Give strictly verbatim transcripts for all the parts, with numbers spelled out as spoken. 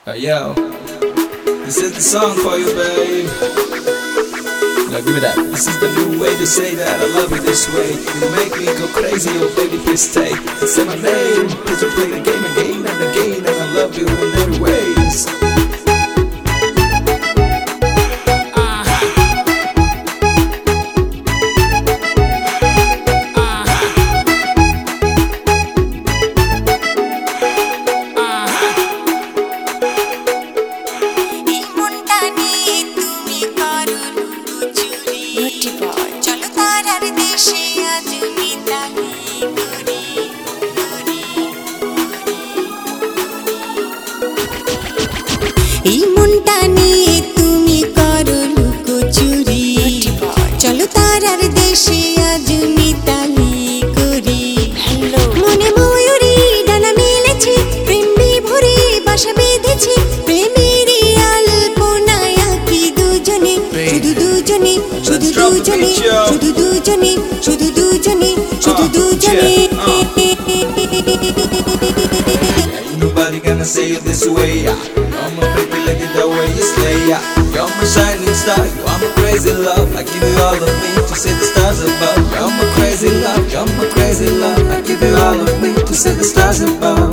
Hey yo, this is the song for you, babe. Now give me that. This is the new way to say that I love you this way. You make me go crazy, oh baby, please stay. Say my name, please don't play the game again and again. And I love you in every ways. এই মনটা নিয়ে তুমি করো লুকোচুরি চলো তারার দেশে আজ মিতালি করি মনে ময়ূরী ডানা মেলেছে প্রেম বিভোরে বাসা বেঁধেছে প্রেমের আলপনায় আঁকি দুজনে শুধু দুজনে শুধু দুজনে শুধু দুজনে শুধু দুজনে শুধু দুজনে Nobody gonna say it this way, yeah. You're my baby, like it the way you slay, yeah. You're my shining star, you are my crazy love. I give you all of me to see the stars above. You're my crazy love, you're my crazy love. I give you all of me to see the stars above.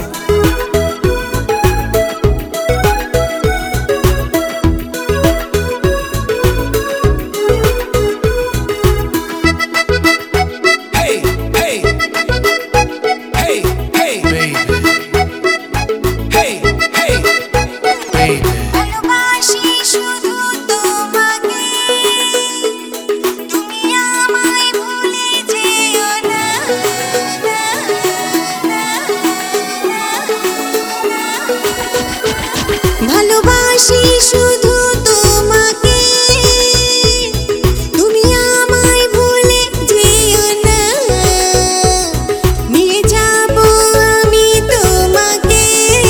ভালোবাসি শুধু তোমাকে তুমি আমায় ভুলে যেও না নিয়ে যাব আমি তোমাকে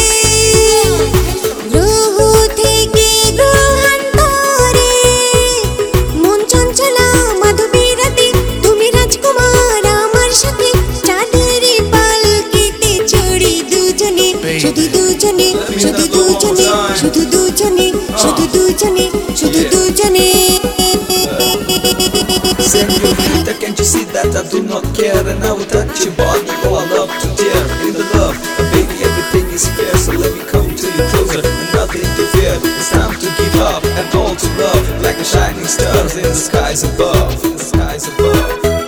গ্রহ থেকে গ্রহান্তরে মন চঞ্চলা মাধবী রাতে তুমি রাজকুমার আমার সাথে চাঁদের পালকিতে চড়ি দুজনে শুধু দুজনে শুধু দুজনে শুধু দুজনে শুধু দুজনে শুধু দুজনে Senorita, can't you see that I do not care? And I will touch your body, oh I love to tear in the love, but baby everything is fair. So let me come to you closer and nothing to fear. It's time to give up and all to love, like the shining stars in the skies above, in the skies above.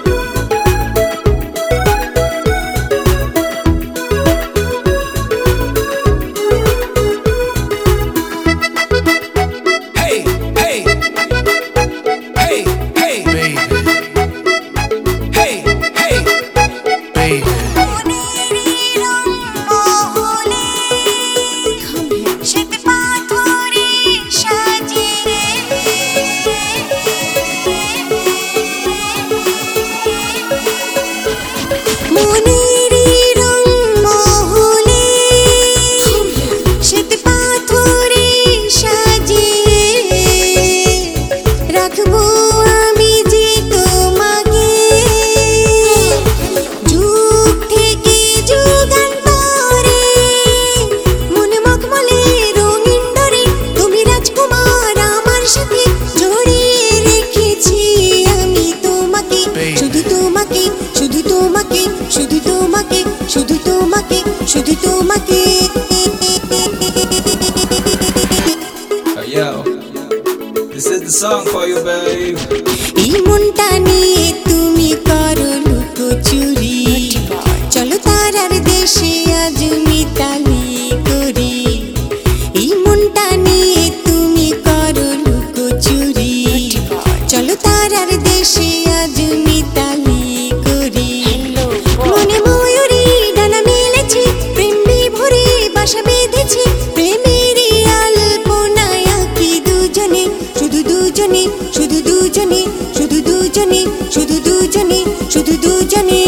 শুধু তোমাকে শুধু তোমাকে Hey yo, this is the song for you, babe. এই মনটা নিয়ে তুমি করো লুকোচুরি চলো তারার দেশে আজ মিতালি করি এই মনটা নিয়ে তুমি করো লুকোচুরি চলো তারার দেশে আজ মিতালি করি মনে ময়ূরী ডানা মেলেছে প্রেম বিভোরে বাসা বেঁধেছে প্রেমের আলপনায় আঁকি দুজনে শুধু দুজনে শুধু দুজনে শুধু দুজনে শুধু দুজনে শুধু দুজনে